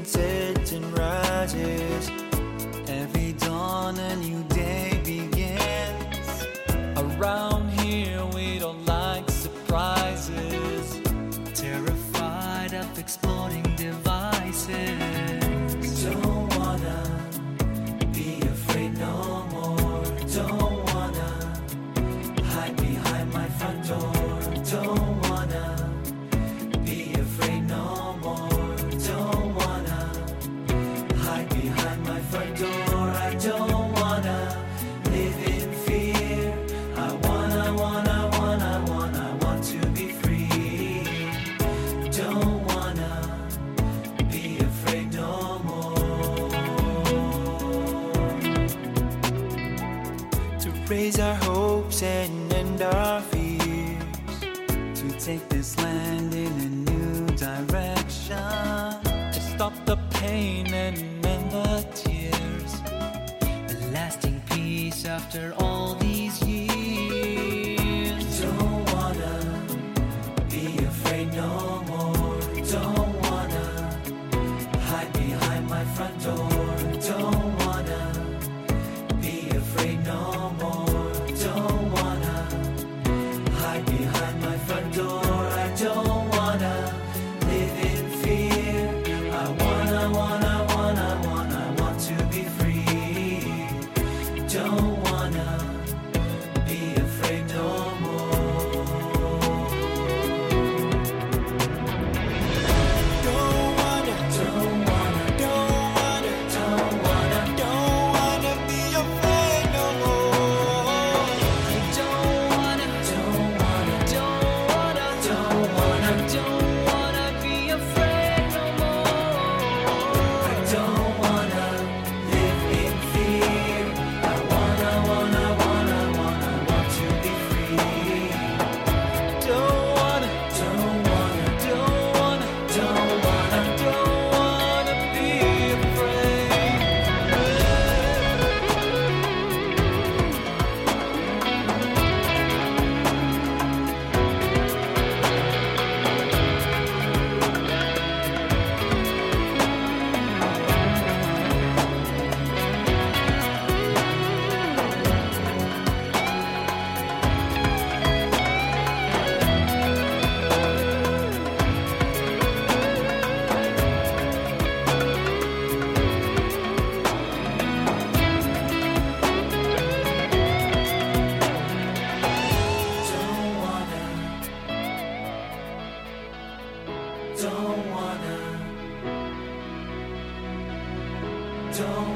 sun sets and rises. Every dawn a new day begins. Around here we don't like surprises, terrified of exploding devices. Don't wanna be afraid no more. Don't wanna hide behind my front door. Don't wanna be afraid no more. Don't wanna hide behind my front door. I don't wanna live in fear. I want to be free. Don't wanna be afraid no more. To raise our hopes and end our fears, to take this land in a new direction, to stop the pain and end the tears, a lasting peace after all these years. Don't wanna be afraid no more. Don't wanna hide behind my front door. Don't wanna be afraid no more. Don't wanna hide behind my front door. I don't wanna live in fear. I want to be free. Don't wanna be afraid no more. Don't wanna be afraid no more. Don't wanna be afraid no more. I don't wanna live in fear. I want to be free. Don't wanna be afraid. Don't